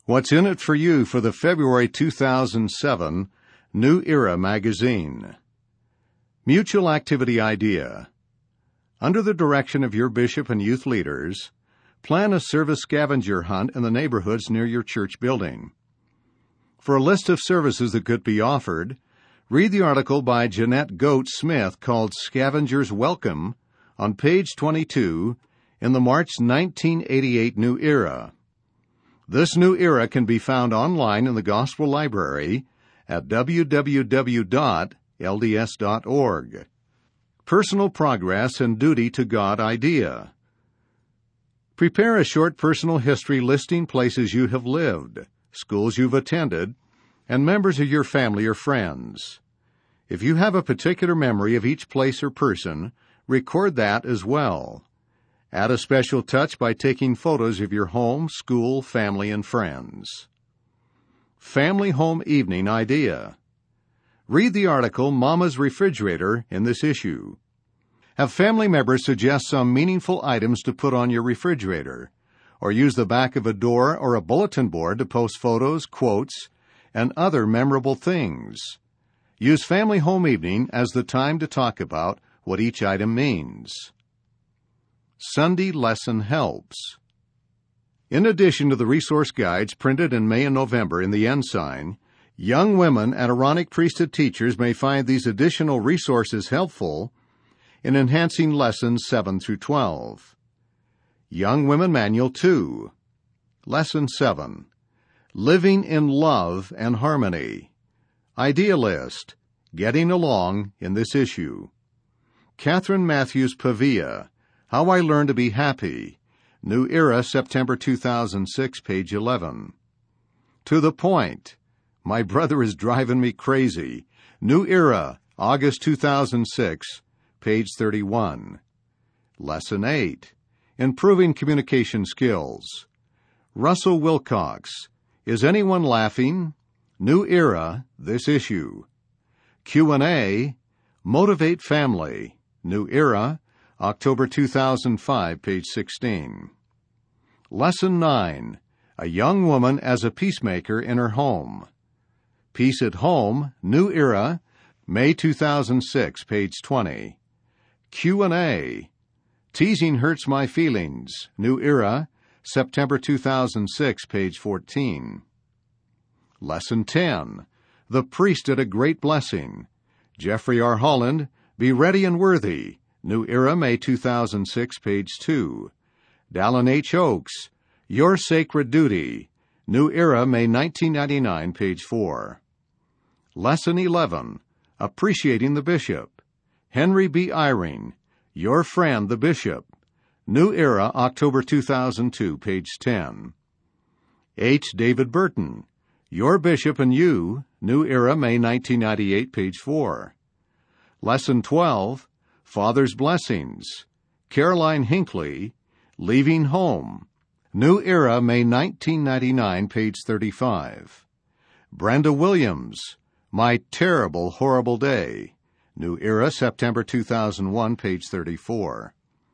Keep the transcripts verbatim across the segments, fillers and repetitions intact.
What's in it for you for the February two thousand seven New Era magazine? Mutual Activity Idea. Under the direction of your bishop and youth leaders, plan a service scavenger hunt in the neighborhoods near your church building. For a list of services that could be offered, read the article by Jeanette Goat Smith called Scavengers Welcome on page twenty-two in the March nineteen eighty-eight New Era. This New Era can be found online in the Gospel Library at w w w dot l d s dot org. Personal Progress and Duty to God Idea. Prepare a short personal history listing places you have lived, schools you've attended, and members of your family or friends. If you have a particular memory of each place or person, record that as well. Add a special touch by taking photos of your home, school, family, and friends. Family Home Evening Idea. Read the article Mama's Refrigerator in this issue. Have family members suggest some meaningful items to put on your refrigerator, or use the back of a door or a bulletin board to post photos, quotes, and other memorable things. Use Family Home Evening as the time to talk about what each item means. Sunday Lesson Helps. In addition to the resource guides printed in May and November in the Ensign, young women and Aaronic priesthood teachers may find these additional resources helpful in enhancing lessons seven through twelve. Young Women Manual two. Lesson seven. Living in Love and Harmony. Idea List. Getting Along in this issue. Catherine Matthews Pavia. How I Learned to Be Happy. New Era, September two thousand six, page eleven. To the Point. My Brother is Driving Me Crazy. New Era, August two thousand six, page thirty-one. Lesson eight. Improving Communication Skills. Russell Wilcox. Is Anyone Laughing? New Era, this issue. Q and A. Motivate Family. New Era, October two thousand five, page sixteen. Lesson nine. A Young Woman as a Peacemaker in Her Home. Peace at Home, New Era, May two thousand six, page twenty. Q and A. Teasing Hurts My Feelings, New Era, September two thousand six, page fourteen. Lesson ten. The Priesthood a Great Blessing. Jeffrey R. Holland, Be Ready and Worthy, New Era, May two thousand six, page two. Dallin H. Oaks, Your Sacred Duty, New Era, May nineteen ninety-nine, page four. Lesson eleven. Appreciating the Bishop. Henry B. Eyring, Your Friend the Bishop, New Era, October two thousand two, page ten. H. David Burton, Your Bishop and You, New Era, May nineteen ninety-eight, page four. Lesson twelve. Father's Blessings. Caroline Hinckley, Leaving Home, New Era, May nineteen ninety-nine, page thirty-five. Brenda Williams, My Terrible, Horrible Day, New Era, September two thousand one, page thirty-four.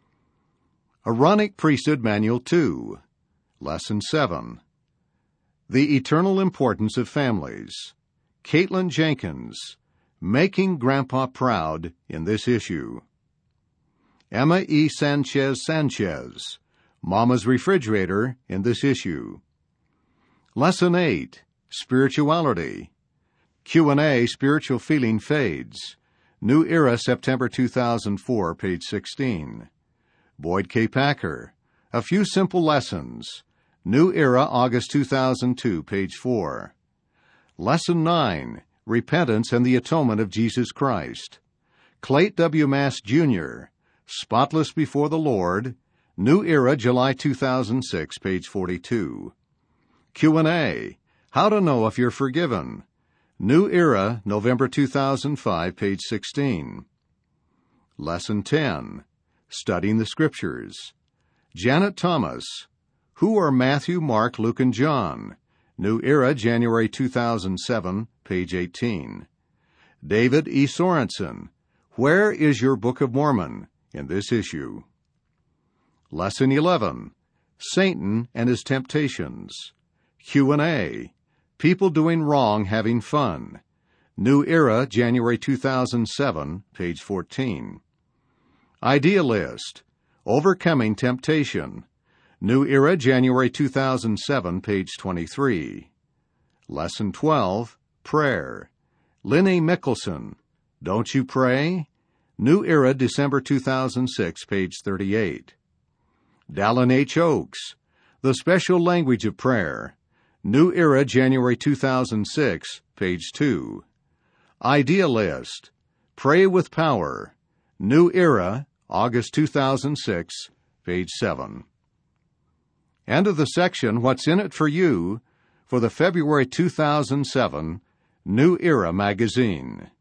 Aaronic Priesthood Manual two. Lesson seven. The Eternal Importance of Families. Caitlin Jenkins, Making Grandpa Proud in this issue. Emma E. Sanchez Sanchez, Mama's Refrigerator in this issue. Lesson eight. Spirituality. Q and A, Spiritual Feeling Fades. New Era, September two thousand four, page sixteen. Boyd K. Packer, A Few Simple Lessons. New Era, August two thousand two, page four. Lesson nine. Repentance and the Atonement of Jesus Christ. Clayt W. Mass, Junior, Spotless Before the Lord. New Era, July two thousand six, page forty-two. Q and A. How to Know If You're Forgiven. New Era, November two thousand five, page sixteen. Lesson ten. Studying the Scriptures. Janet Thomas, Who Are Matthew, Mark, Luke, and John? New Era, January two thousand seven, page eighteen. David E. Sorensen, Where is Your Book of Mormon? In this issue. Lesson eleven. Satan and His Temptations. Q and A, People Doing Wrong Having Fun. New Era, January two thousand seven, page fourteen. Idea List, Overcoming Temptation. New Era, January two thousand seven, page twenty-three. Lesson twelve, Prayer. Linny Mickelson, Don't You Pray? New Era, December two thousand six, page thirty-eight. Dallin H. Oaks, The Special Language of Prayer. New Era, January two thousand six, page two. Idea List, Pray with Power. New Era, August two thousand six, page seven. End of the section, What's in It for You, for the February two thousand seven New Era magazine.